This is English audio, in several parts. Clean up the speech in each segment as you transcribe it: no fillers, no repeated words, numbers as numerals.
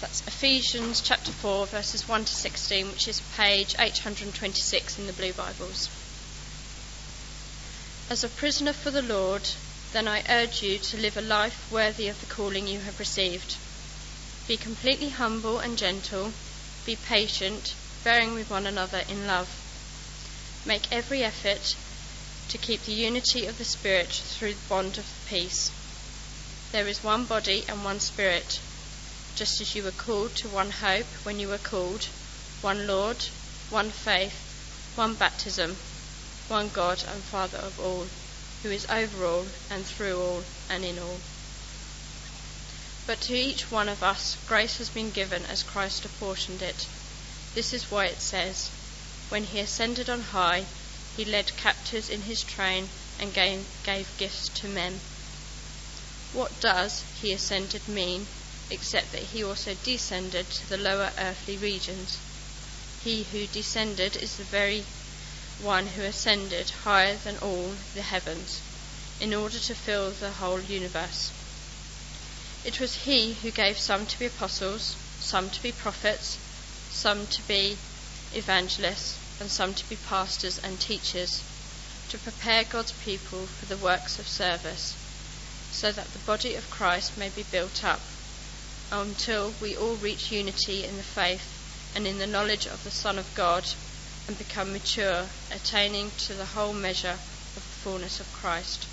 That's Ephesians chapter 4, verses 1 to 16, which is page 826 in the Blue Bibles. As a prisoner for the Lord, then I urge you to live a life worthy of the calling you have received. Be completely humble and gentle. Be patient, bearing with one another in love. Make every effort to keep the unity of the Spirit through the bond of peace. There is one body and one Spirit, just as you were called to one hope when you were called, one Lord, one faith, one baptism, one God and Father of all, who is over all and through all and in all. But to each one of us grace has been given as Christ apportioned it. This is why it says, when he ascended on high, he led captives in his train and gave gifts to men. What does he ascended mean, except that he also descended to the lower earthly regions? He who descended is the very one who ascended higher than all the heavens, in order to fill the whole universe. It was he who gave some to be apostles, some to be prophets, some to be evangelists, and some to be pastors and teachers, to prepare God's people for the works of service, so that the body of Christ may be built up, until we all reach unity in the faith and in the knowledge of the Son of God, and become mature, attaining to the whole measure of the fullness of Christ.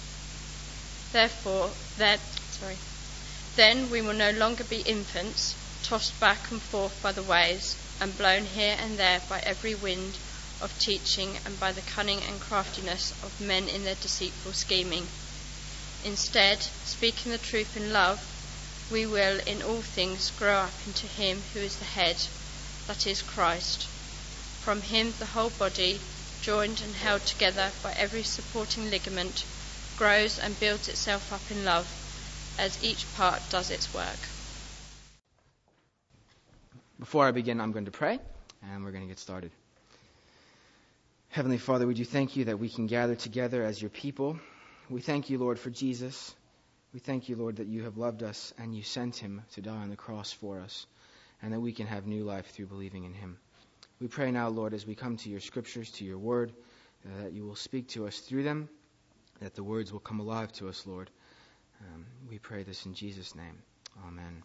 Then we will no longer be infants, tossed back and forth by the waves, and blown here and there by every wind of teaching and by the cunning and craftiness of men in their deceitful scheming. Instead, speaking the truth in love, we will in all things grow up into him who is the head, that is Christ. From him the whole body, joined and held together by every supporting ligament, grows and builds itself up in love, as each part does its work. Before I begin, I'm going to pray, and we're going to get started. Heavenly Father, we do thank you that we can gather together as your people. We thank you, Lord, for Jesus. We thank you, Lord, that you have loved us and you sent him to die on the cross for us, and that we can have new life through believing in him. We pray now, Lord, as we come to your scriptures, to your word, that you will speak to us through them, that the words will come alive to us, Lord. We pray this in Jesus' name. Amen.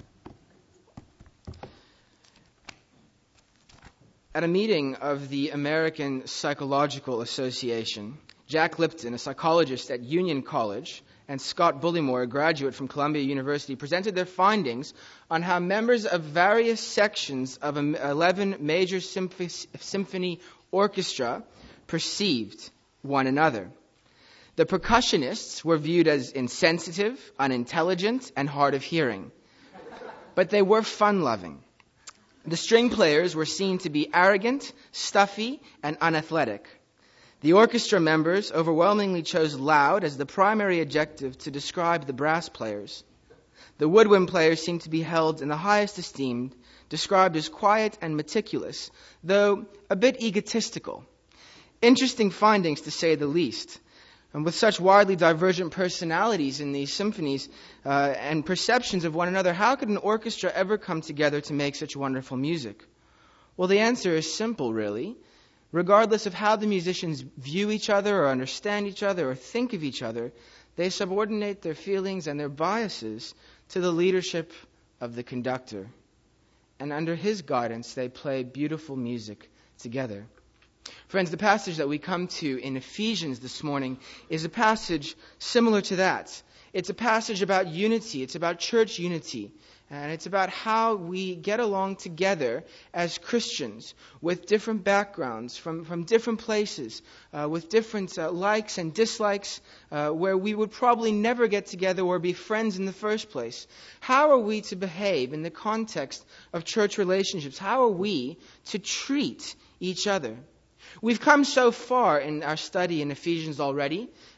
At a meeting of the American Psychological Association, Jack Lipton, a psychologist at Union College, and Scott Bullimore, a graduate from Columbia University, presented their findings on how members of various sections of an 11 major symphony orchestra perceived one another. The percussionists were viewed as insensitive, unintelligent, and hard of hearing. But they were fun-loving. The string players were seen to be arrogant, stuffy, and unathletic. The orchestra members overwhelmingly chose loud as the primary adjective to describe the brass players. The woodwind players seemed to be held in the highest esteem, described as quiet and meticulous, though a bit egotistical. Interesting findings, to say the least. And with such widely divergent personalities in these symphonies and perceptions of one another, how could an orchestra ever come together to make such wonderful music? Well, the answer is simple, really. Regardless of how the musicians view each other or understand each other or think of each other, they subordinate their feelings and their biases to the leadership of the conductor. And under his guidance, they play beautiful music together. Friends, the passage that we come to in Ephesians this morning is a passage similar to that. It's a passage about unity. It's about church unity. And it's about how we get along together as Christians with different backgrounds, from different places, with different likes and dislikes, where we would probably never get together or be friends in the first place. How are we to behave in the context of church relationships? How are we to treat each other? We've come so far in our study in Ephesians already.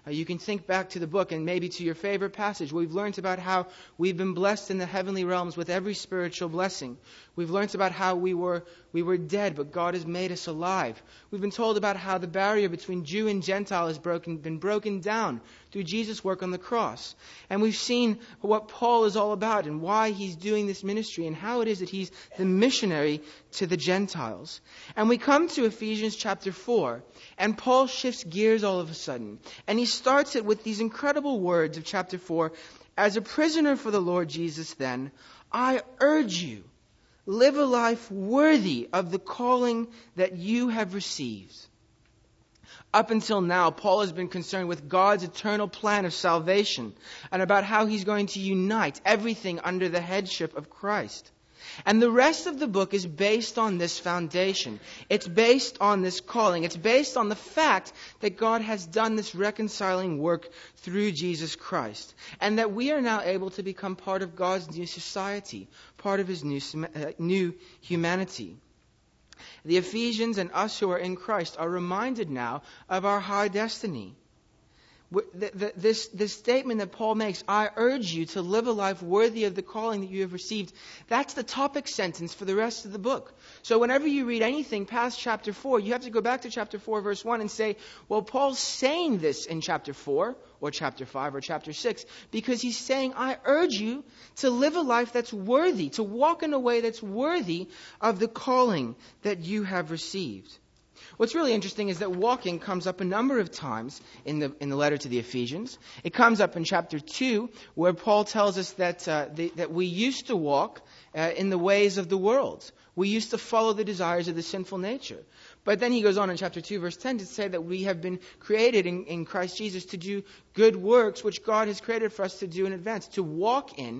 You can think back to the book and maybe to your favorite passage. We've learned about how we've been blessed in the heavenly realms with every spiritual blessing. We've learned about how we were dead, but God has made us alive. We've been told about how the barrier between Jew and Gentile has been broken down through Jesus' work on the cross. And we've seen what Paul is all about and why he's doing this ministry and how it is that he's the missionary to the Gentiles. And we come to Ephesians chapter 4, and Paul shifts gears all of a sudden. And he starts it with these incredible words of chapter 4. As a prisoner for the Lord Jesus, then, I urge you, live a life worthy of the calling that you have received. Up until now, Paul has been concerned with God's eternal plan of salvation and about how he's going to unite everything under the headship of Christ. And the rest of the book is based on this foundation. It's based on this calling. It's based on the fact that God has done this reconciling work through Jesus Christ. And that we are now able to become part of God's new society, part of His new humanity. The Ephesians and us who are in Christ are reminded now of our high destiny. This statement that Paul makes, I urge you to live a life worthy of the calling that you have received, that's the topic sentence for the rest of the book. So whenever you read anything past chapter 4, you have to go back to chapter 4, verse 1 and say, well, Paul's saying this in chapter 4 or chapter 5 or chapter 6 because he's saying, I urge you to live a life that's worthy, to walk in a way that's worthy of the calling that you have received. What's really interesting is that walking comes up a number of times in the letter to the Ephesians. It comes up in chapter 2, where Paul tells us that we used to walk in the ways of the world. We used to follow the desires of the sinful nature. But then he goes on in chapter 2, verse 10, to say that we have been created in Christ Jesus to do good works, which God has created for us to do in advance, to walk in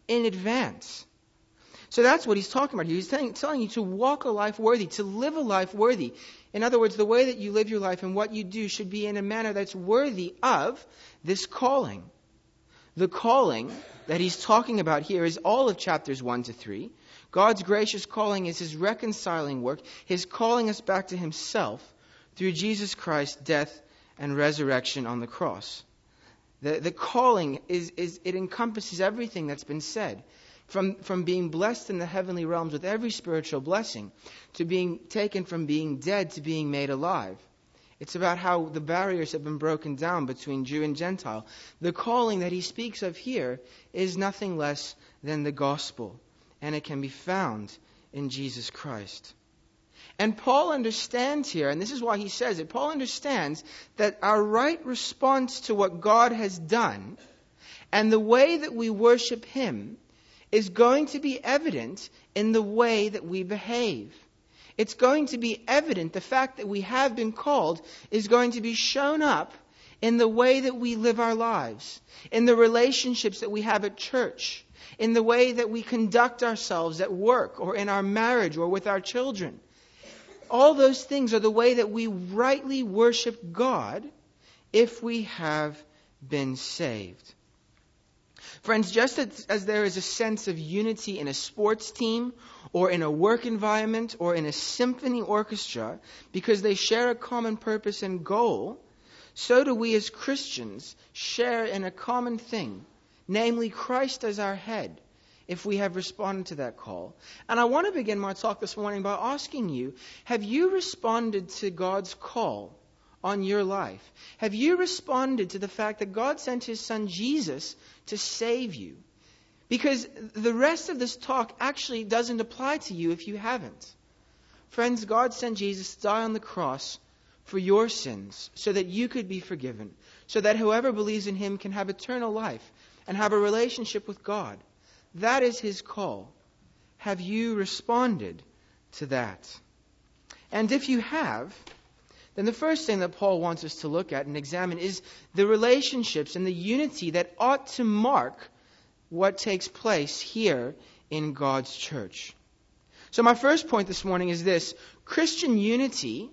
advance. So that's what he's talking about here. He's telling you to walk a life worthy, to live a life worthy. In other words, the way that you live your life and what you do should be in a manner that's worthy of this calling. The calling that he's talking about here is all of chapters 1 to 3. God's gracious calling is His reconciling work, His calling us back to Himself through Jesus Christ's death and resurrection on the cross. The calling it encompasses everything that's been said. From being blessed in the heavenly realms with every spiritual blessing, to being taken from being dead to being made alive. It's about how the barriers have been broken down between Jew and Gentile. The calling that he speaks of here is nothing less than the gospel, and it can be found in Jesus Christ. And Paul understands here, and this is why he says it, Paul understands that our right response to what God has done and the way that we worship Him is going to be evident in the way that we behave. It's going to be evident, the fact that we have been called is going to be shown up in the way that we live our lives, in the relationships that we have at church, in the way that we conduct ourselves at work or in our marriage or with our children. All those things are the way that we rightly worship God if we have been saved. Friends, just as there is a sense of unity in a sports team or in a work environment or in a symphony orchestra because they share a common purpose and goal, so do we as Christians share in a common thing, namely Christ as our head, if we have responded to that call. And I want to begin my talk this morning by asking you, have you responded to God's call on your life? Have you responded to the fact that God sent His Son Jesus to save you? Because the rest of this talk actually doesn't apply to you if you haven't. Friends, God sent Jesus to die on the cross for your sins so that you could be forgiven, so that whoever believes in Him can have eternal life and have a relationship with God. That is His call. Have you responded to that? And if you have, then the first thing that Paul wants us to look at and examine is the relationships and the unity that ought to mark what takes place here in God's church. So my first point this morning is this: Christian unity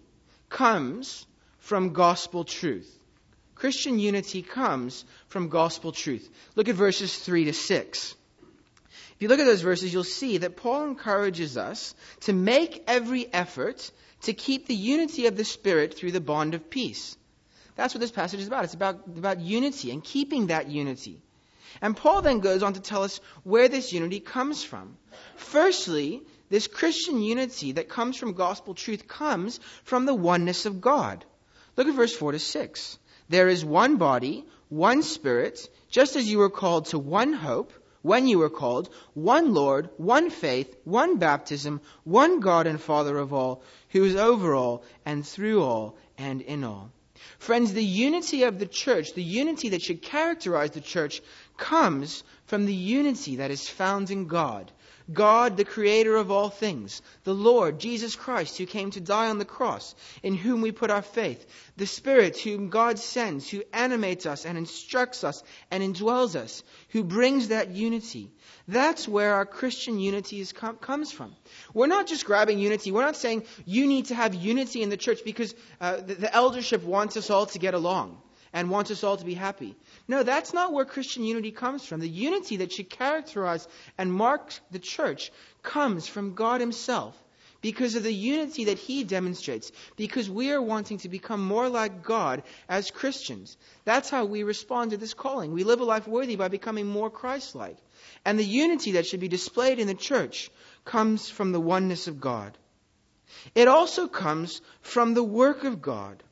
comes from gospel truth. Christian unity comes from gospel truth. Look at verses 3 to 6. If you look at those verses, you'll see that Paul encourages us to make every effort to keep the unity of the Spirit through the bond of peace. That's what this passage is about. It's about unity and keeping that unity. And Paul then goes on to tell us where this unity comes from. Firstly, this Christian unity that comes from gospel truth comes from the oneness of God. Look at verse 4 to 6. There is one body, one Spirit, just as you were called to one hope, when you were called, one Lord, one faith, one baptism, one God and Father of all, who is over all and through all and in all. Friends, the unity of the church, the unity that should characterize the church, comes from the unity that is found in God. God, the creator of all things, the Lord, Jesus Christ, who came to die on the cross, in whom we put our faith, the Spirit whom God sends, who animates us and instructs us and indwells us, who brings that unity. That's where our Christian unity comes from. We're not just grabbing unity. We're not saying you need to have unity in the church because the eldership wants us all to get along and wants us all to be happy. No, that's not where Christian unity comes from. The unity that should characterize and mark the church comes from God Himself because of the unity that He demonstrates, because we are wanting to become more like God as Christians. That's how we respond to this calling. We live a life worthy by becoming more Christ-like. And the unity that should be displayed in the church comes from the oneness of God. It also comes from the work of God.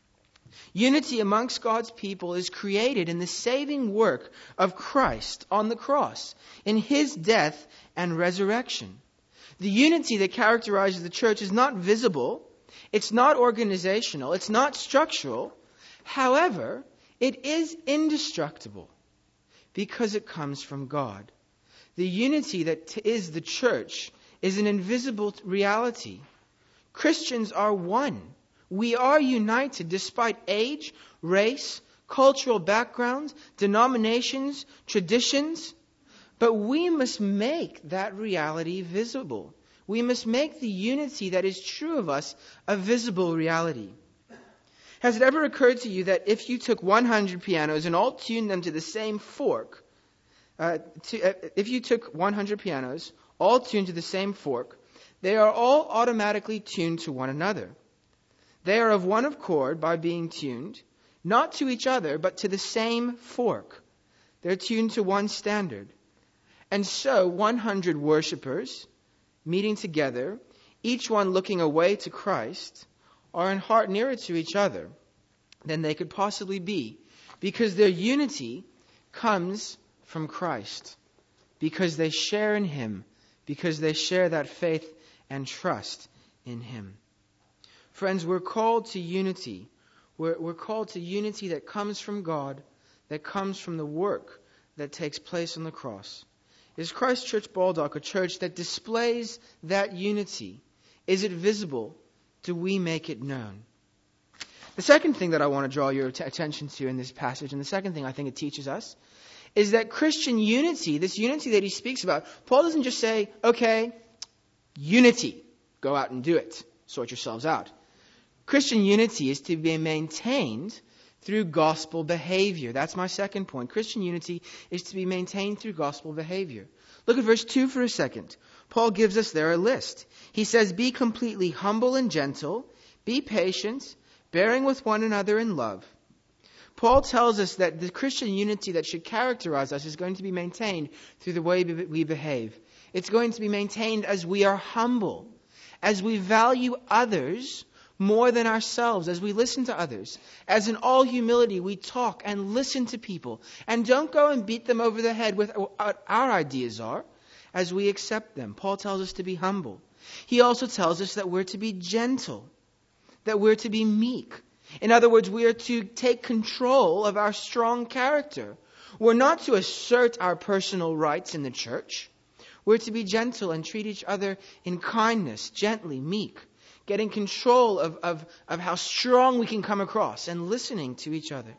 Unity amongst God's people is created in the saving work of Christ on the cross, in His death and resurrection. The unity that characterizes the church is not visible, it's not organizational, it's not structural. However, it is indestructible because it comes from God. The unity that is the church is an invisible reality. Christians are one. We are united despite age, race, cultural backgrounds, denominations, traditions. But we must make that reality visible. We must make the unity that is true of us a visible reality. Has it ever occurred to you that if you took 100 pianos and all tuned them to the same fork, if you took 100 pianos, all tuned to the same fork, they are all automatically tuned to one another. They are of one accord by being tuned, not to each other, but to the same fork. They're tuned to one standard. And so 100 worshipers meeting together, each one looking away to Christ, are in heart nearer to each other than they could possibly be, because their unity comes from Christ, because they share in Him, because they share that faith and trust in Him. Friends, we're called to unity. We're called to unity that comes from God, that comes from the work that takes place on the cross. Is Christ Church Baldock a church that displays that unity? Is it visible? Do we make it known? The second thing that I want to draw your attention to in this passage, and the second thing I think it teaches us, is that Christian unity, this unity that he speaks about, Paul doesn't just say, okay, unity, go out and do it, sort yourselves out. Christian unity is to be maintained through gospel behavior. That's my second point. Christian unity is to be maintained through gospel behavior. Look at verse 2 for a second. Paul gives us there a list. He says, be completely humble and gentle, be patient, bearing with one another in love. Paul tells us that the Christian unity that should characterize us is going to be maintained through the way we behave. It's going to be maintained as we are humble, as we value others more than ourselves, as we listen to others. As in all humility, we talk and listen to people. And don't go and beat them over the head with what our ideas are, as we accept them. Paul tells us to be humble. He also tells us that we're to be gentle, that we're to be meek. In other words, we are to take control of our strong character. We're not to assert our personal rights in the church. We're to be gentle and treat each other in kindness, gently, meek, getting control of how strong we can come across and listening to each other.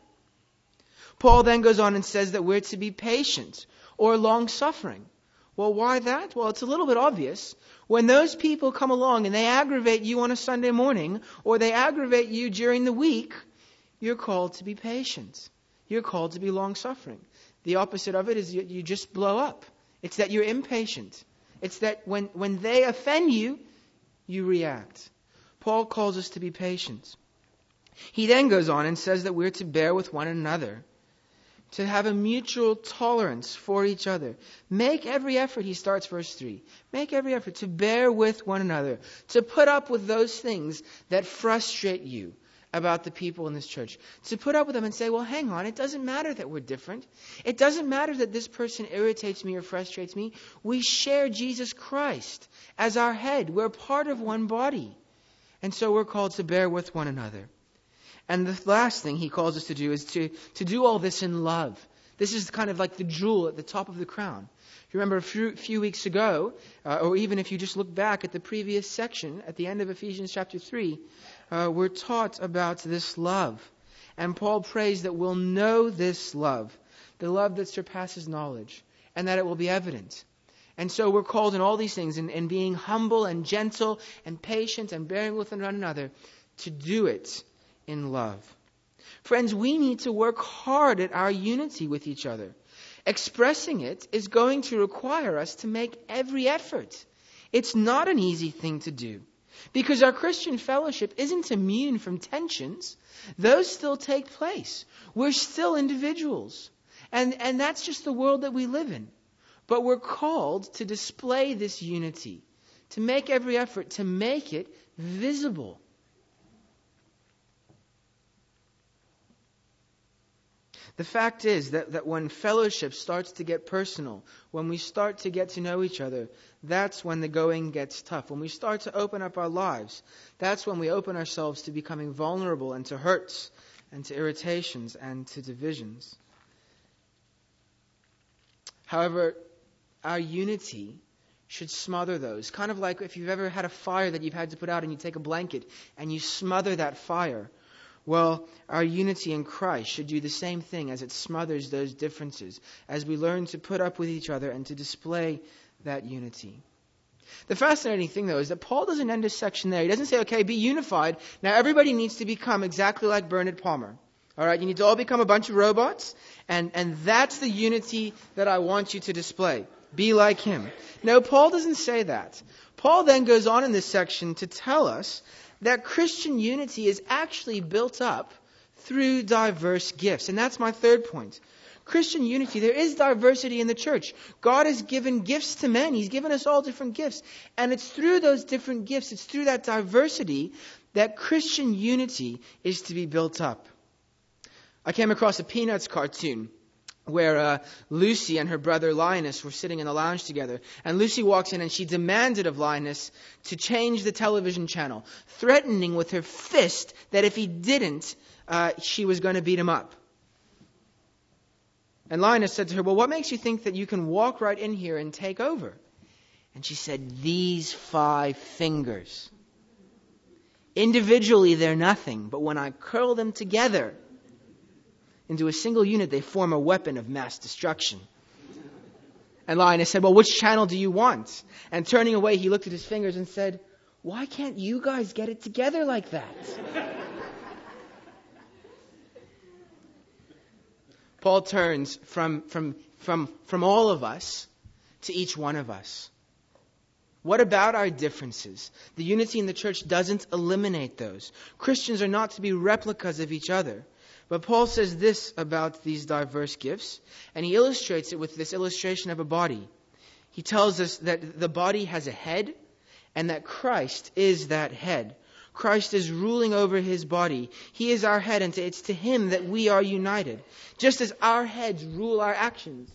Paul then goes on and says that we're to be patient or long-suffering. Well, why that? Well, it's a little bit obvious. When those people come along and they aggravate you on a Sunday morning, or they aggravate you during the week, you're called to be patient. You're called to be long-suffering. The opposite of it is you just blow up. It's that you're impatient. It's that when they offend you, you react. Paul calls us to be patient. He then goes on and says that we're to bear with one another, to have a mutual tolerance for each other. Make every effort, he starts verse 3, make every effort to bear with one another, to put up with those things that frustrate you about the people in this church. To put up with them and say, well, hang on, it doesn't matter that we're different. It doesn't matter that this person irritates me or frustrates me. We share Jesus Christ as our head. We're part of one body. And so we're called to bear with one another. And the last thing he calls us to do is to do all this in love. This is kind of like the jewel at the top of the crown. If you remember a few weeks ago, or even if you just look back at the previous section, at the end of Ephesians chapter 3, we're taught about this love. And Paul prays that we'll know this love, the love that surpasses knowledge, and that it will be evident. And so we're called in all these things, in being humble and gentle and patient and bearing with one another, to do it in love. Friends, we need to work hard at our unity with each other. Expressing it is going to require us to make every effort. It's not an easy thing to do, because our Christian fellowship isn't immune from tensions. Those still take place. We're still individuals. And that's just the world that we live in. But we're called to display this unity, to make every effort to make it visible. The fact is that when fellowship starts to get personal, when we start to get to know each other, that's when the going gets tough. When we start to open up our lives, that's when we open ourselves to becoming vulnerable and to hurts and to irritations and to divisions. However, our unity should smother those. Kind of like if you've ever had a fire that you've had to put out and you take a blanket and you smother that fire. Well, our unity in Christ should do the same thing as it smothers those differences, as we learn to put up with each other and to display that unity. The fascinating thing, though, is that Paul doesn't end his section there. He doesn't say, okay, be unified. Now everybody needs to become exactly like Bernard Palmer. All right, you need to all become a bunch of robots, and that's the unity that I want you to display. Be like him. No, Paul doesn't say that. Paul then goes on in this section to tell us that Christian unity is actually built up through diverse gifts. And that's my third point. Christian unity, there is diversity in the church. God has given gifts to men. He's given us all different gifts. And it's through those different gifts, it's through that diversity that Christian unity is to be built up. I came across a Peanuts cartoon where Lucy and her brother Linus were sitting in the lounge together. And Lucy walks in and she demanded of Linus to change the television channel, threatening with her fist that if he didn't, she was going to beat him up. And Linus said to her, well, what makes you think that you can walk right in here and take over? And she said, these 5 fingers. Individually, they're nothing, but when I curl them together into a single unit, they form a weapon of mass destruction. And Linus said, well, which channel do you want? And turning away, he looked at his fingers and said, why can't you guys get it together like that? Paul turns from all of us to each one of us. What about our differences? The unity in the church doesn't eliminate those. Christians are not to be replicas of each other. But Paul says this about these diverse gifts, and he illustrates it with this illustration of a body. He tells us that the body has a head, and that Christ is that head. Christ is ruling over his body. He is our head, and it's to him that we are united. Just as our heads rule our actions,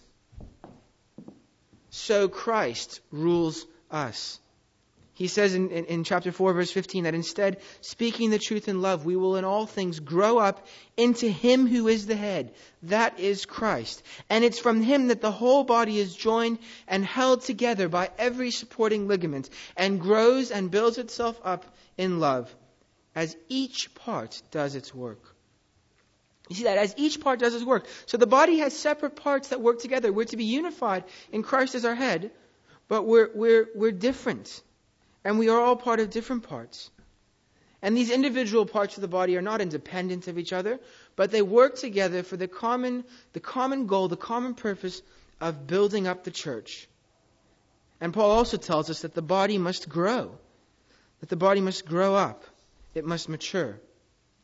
so Christ rules us. He says in chapter 4, verse 15, that instead, speaking the truth in love, we will in all things grow up into him who is the head. That is Christ. And it's from him that the whole body is joined and held together by every supporting ligament and grows and builds itself up in love as each part does its work. You see that? As each part does its work. So the body has separate parts that work together. We're to be unified in Christ as our head, but we're different. And we are all part of different parts. And these individual parts of the body are not independent of each other, but they work together for the common goal, the common purpose of building up the church. And Paul also tells us that the body must grow, that the body must grow up, it must mature.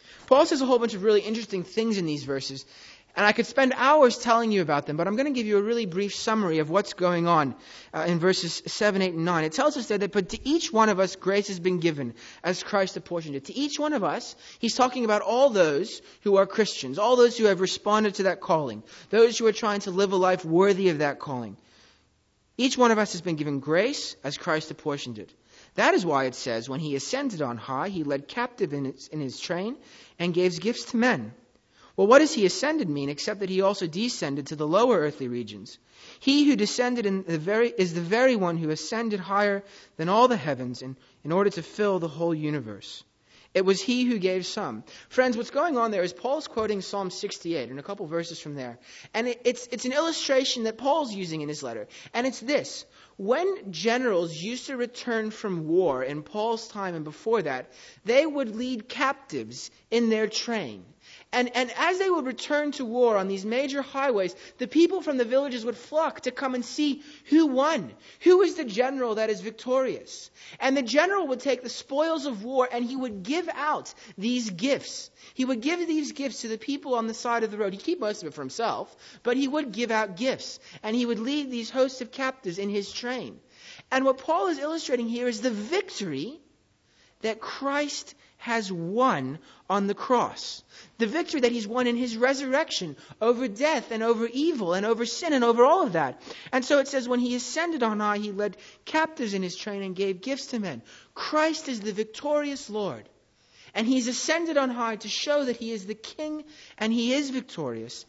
Paul says a whole bunch of really interesting things in these verses, and I could spend hours telling you about them, but I'm going to give you a really brief summary of what's going on in verses 7, 8, and 9. It tells us there that, but to each one of us grace has been given as Christ apportioned it. To each one of us, he's talking about all those who are Christians, all those who have responded to that calling, those who are trying to live a life worthy of that calling. Each one of us has been given grace as Christ apportioned it. That is why it says, when he ascended on high, he led captive in his train and gave gifts to men. Well, what does he ascended mean, except that he also descended to the lower earthly regions? He who descended is the very one who ascended higher than all the heavens in order to fill the whole universe. It was he who gave some. Friends, what's going on there is Paul's quoting Psalm 68 and a couple verses from there. And it's an illustration that Paul's using in his letter. And it's this. When generals used to return from war in Paul's time and before that, they would lead captives in their train. And as they would return to war on these major highways, the people from the villages would flock to come and see who won. Who is the general that is victorious? And the general would take the spoils of war and he would give out these gifts. He would give these gifts to the people on the side of the road. He'd keep most of it for himself, but he would give out gifts. And he would lead these hosts of captives in his train. And what Paul is illustrating here is the victory that Christ has won on the cross. The victory that he's won in his resurrection over death and over evil and over sin and over all of that. And so it says, when he ascended on high, he led captives in his train and gave gifts to men. Christ is the victorious Lord. And he's ascended on high to show that he is the King and he is victorious.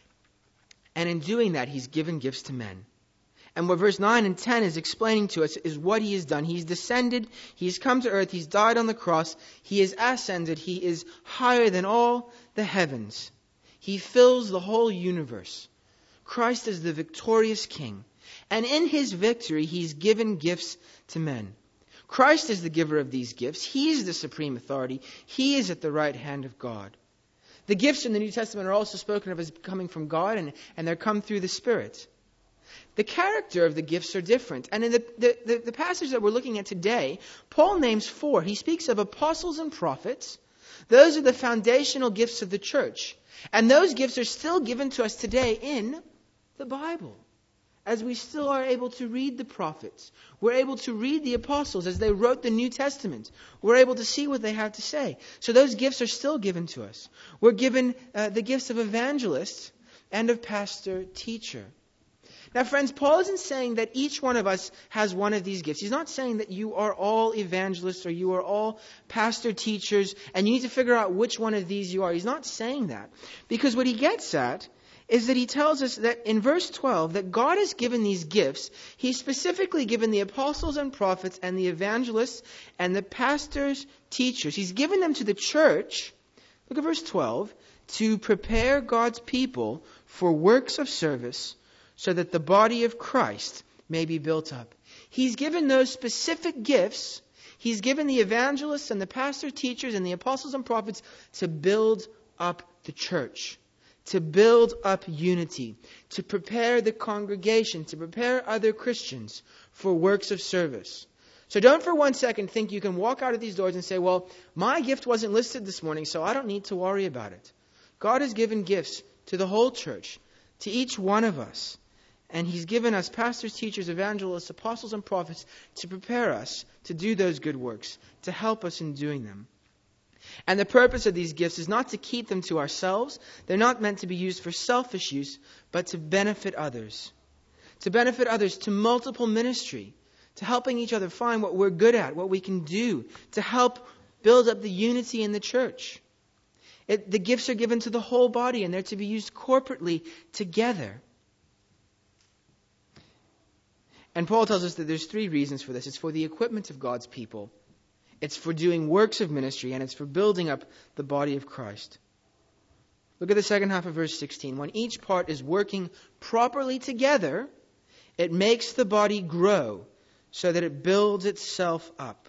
And in doing that, he's given gifts to men. And what verse 9 and 10 is explaining to us is what he has done. He's descended, he's come to earth, he's died on the cross, he is ascended, he is higher than all the heavens. He fills the whole universe. Christ is the victorious King. And in his victory, he's given gifts to men. Christ is the giver of these gifts. He is the supreme authority. He is at the right hand of God. The gifts in the New Testament are also spoken of as coming from God, and they're come through the Spirit. The character of the gifts are different. And in the passage that we're looking at today, Paul names 4. He speaks of apostles and prophets. Those are the foundational gifts of the church. And those gifts are still given to us today in the Bible. As we still are able to read the prophets. We're able to read the apostles as they wrote the New Testament. We're able to see what they have to say. So those gifts are still given to us. We're given the gifts of evangelist and of pastor, teacher. Now, friends, Paul isn't saying that each one of us has one of these gifts. He's not saying that you are all evangelists or you are all pastor teachers and you need to figure out which one of these you are. He's not saying that. Because what he gets at is that he tells us that in verse 12 that God has given these gifts. He's specifically given the apostles and prophets and the evangelists and the pastors, teachers. He's given them to the church, look at verse 12, to prepare God's people for works of service, so that the body of Christ may be built up. He's given those specific gifts. He's given the evangelists and the pastor teachers and the apostles and prophets to build up the church, to build up unity, to prepare the congregation, to prepare other Christians for works of service. So don't for one second think you can walk out of these doors and say, well, my gift wasn't listed this morning, so I don't need to worry about it. God has given gifts to the whole church, to each one of us. And he's given us pastors, teachers, evangelists, apostles, and prophets to prepare us to do those good works, to help us in doing them. And the purpose of these gifts is not to keep them to ourselves. They're not meant to be used for selfish use, but to benefit others. To benefit others, to multiple ministry, to helping each other find what we're good at, what we can do, to help build up the unity in the church. The gifts are given to the whole body, and they're to be used corporately together. And Paul tells us that there's 3 reasons for this. It's for the equipment of God's people. It's for doing works of ministry. And it's for building up the body of Christ. Look at the second half of verse 16. When each part is working properly together, it makes the body grow so that it builds itself up.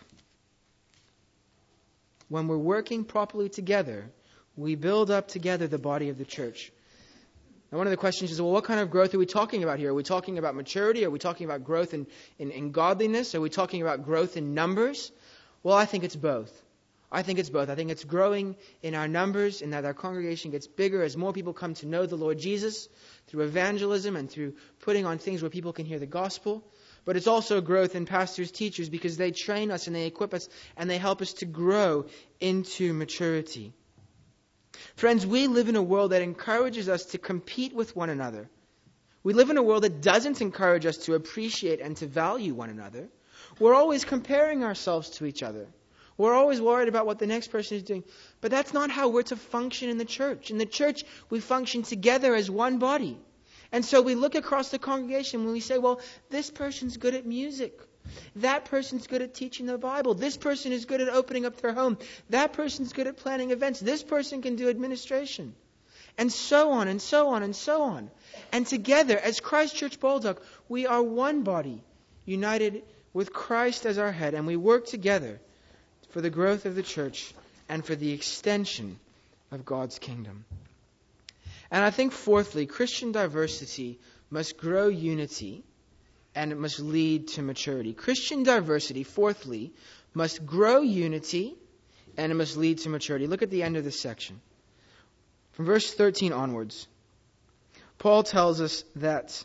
When we're working properly together, we build up together the body of the church. Now, one of the questions is, well, what kind of growth are we talking about here? Are we talking about maturity? Are we talking about growth in godliness? Are we talking about growth in numbers? Well, I think it's both. I think it's both. I think it's growing in our numbers and that our congregation gets bigger as more people come to know the Lord Jesus through evangelism and through putting on things where people can hear the gospel. But it's also growth in pastors, teachers, because they train us and they equip us and they help us to grow into maturity. Friends, we live in a world that encourages us to compete with one another. We live in a world that doesn't encourage us to appreciate and to value one another. We're always comparing ourselves to each other. We're always worried about what the next person is doing. But that's not how we're to function in the church. In the church, we function together as one body. And so we look across the congregation when we say, well, this person's good at music. That person's good at teaching the Bible. This person is good at opening up their home. That person's good at planning events. This person can do administration. And so on and so on and so on. And together, as Christ Church Baldock, we are one body, united with Christ as our head. And we work together for the growth of the church and for the extension of God's kingdom. And I think fourthly, Christian diversity must grow unity and it must lead to maturity. Christian diversity, fourthly, must grow unity and it must lead to maturity. Look at the end of this section. From verse 13 onwards, Paul tells us that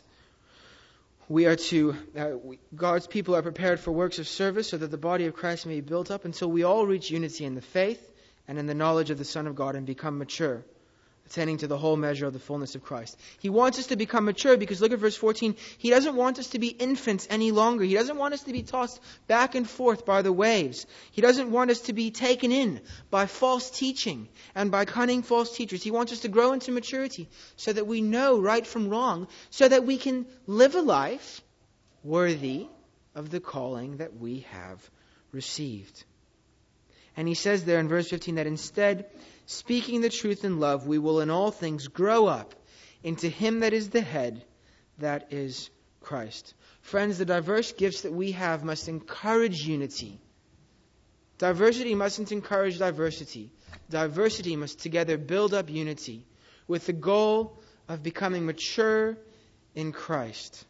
God's people are prepared for works of service so that the body of Christ may be built up until we all reach unity in the faith and in the knowledge of the Son of God and become mature, attaining to the whole measure of the fullness of Christ. He wants us to become mature because look at verse 14. He doesn't want us to be infants any longer. He doesn't want us to be tossed back and forth by the waves. He doesn't want us to be taken in by false teaching and by cunning false teachers. He wants us to grow into maturity so that we know right from wrong, so that we can live a life worthy of the calling that we have received. And he says there in verse 15 that instead, speaking the truth in love, we will in all things grow up into Him that is the head, that is Christ. Friends, the diverse gifts that we have must encourage unity. Diversity mustn't encourage diversity. Diversity must together build up unity with the goal of becoming mature in Christ.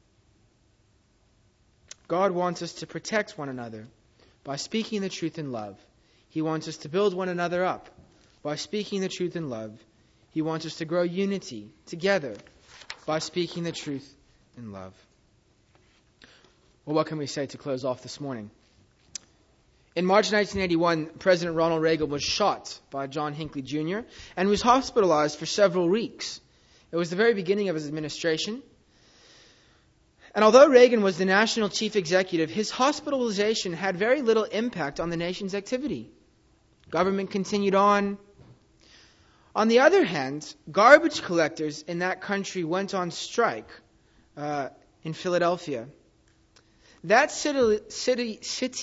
God wants us to protect one another by speaking the truth in love. He wants us to build one another up by speaking the truth in love. He wants us to grow unity together by speaking the truth in love. Well, what can we say to close off this morning? In March 1981, President Ronald Reagan was shot by John Hinckley Jr. and was hospitalized for several weeks. It was the very beginning of his administration. And although Reagan was the national chief executive, his hospitalization had very little impact on the nation's activity. Government continued on. On the other hand, garbage collectors in that country went on strike in Philadelphia. That city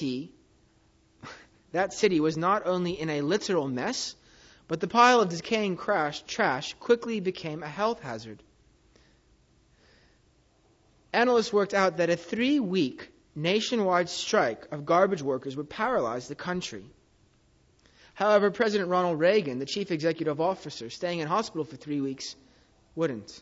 was not only in a literal mess, but the pile of decaying trash quickly became a health hazard. Analysts worked out that a 3-week nationwide strike of garbage workers would paralyze the country. However, President Ronald Reagan, the chief executive officer, staying in hospital for 3 weeks, wouldn't.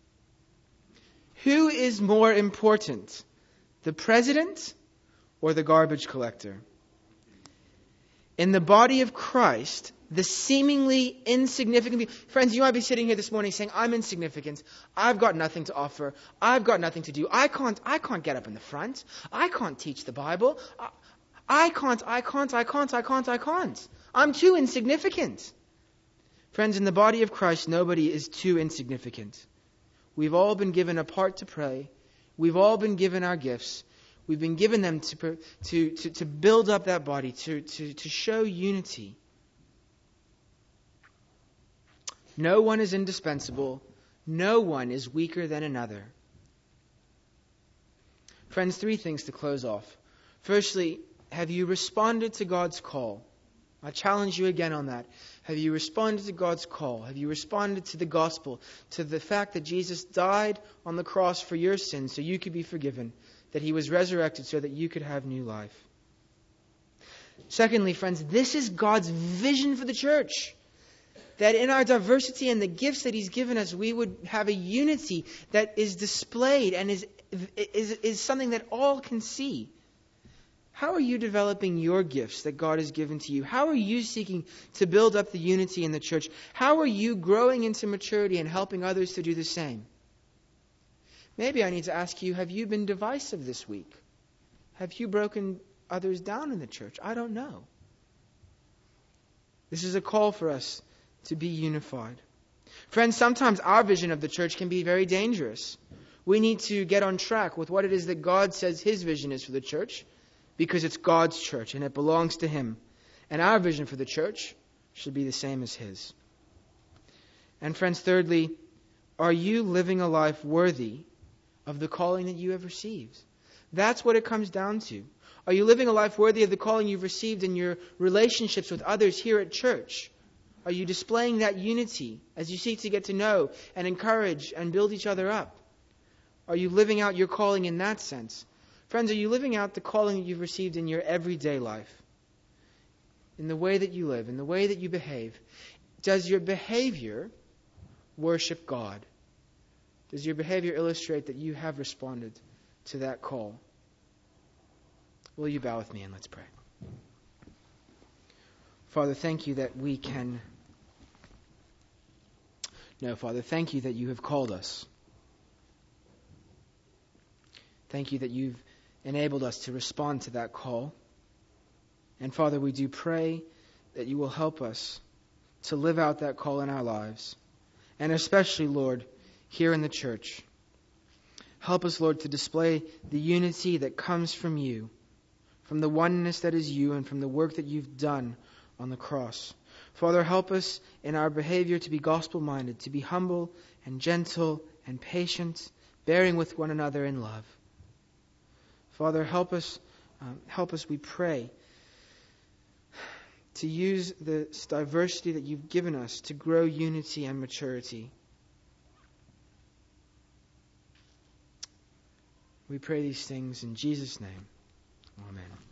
Who is more important, the president or the garbage collector? In the body of Christ, the seemingly insignificant people. Friends, you might be sitting here this morning saying, I'm insignificant. I've got nothing to offer. I've got nothing to do. I can't get up in the front. I can't teach the Bible. I can't. I'm too insignificant. Friends, in the body of Christ, nobody is too insignificant. We've all been given a part to play. We've all been given our gifts. We've been given them to build up that body, to show unity. No one is indispensable. No one is weaker than another. Friends, 3 things to close off. Firstly, have you responded to God's call? I challenge you again on that. Have you responded to God's call? Have you responded to the gospel, to the fact that Jesus died on the cross for your sins so you could be forgiven, that He was resurrected so that you could have new life? Secondly, friends, this is God's vision for the church. That in our diversity and the gifts that He's given us, we would have a unity that is displayed and is something that all can see. How are you developing your gifts that God has given to you? How are you seeking to build up the unity in the church? How are you growing into maturity and helping others to do the same? Maybe I need to ask you, have you been divisive this week? Have you broken others down in the church? I don't know. This is a call for us to be unified. Friends, sometimes our vision of the church can be very dangerous. We need to get on track with what it is that God says His vision is for the church, because it's God's church and it belongs to Him. And our vision for the church should be the same as His. And friends, thirdly, are you living a life worthy of the calling that you have received? That's what it comes down to. Are you living a life worthy of the calling you've received in your relationships with others here at church? Are you displaying that unity as you seek to get to know and encourage and build each other up? Are you living out your calling in that sense? Friends, are you living out the calling that you've received in your everyday life? In the way that you live, in the way that you behave? Does your behavior worship God? Does your behavior illustrate that you have responded to that call? Will you bow with me and let's pray. Father, thank you that we can... No, Father, thank you that you have called us. Thank you that you've enabled us to respond to that call. And Father, we do pray that you will help us to live out that call in our lives. And especially, Lord, here in the church. Help us, Lord, to display the unity that comes from you, from the oneness that is you, and from the work that you've done on the cross. Father, help us in our behavior to be gospel-minded, to be humble and gentle and patient, bearing with one another in love. Father, help us, we pray, to use this diversity that you've given us to grow unity and maturity. We pray these things in Jesus' name. Amen.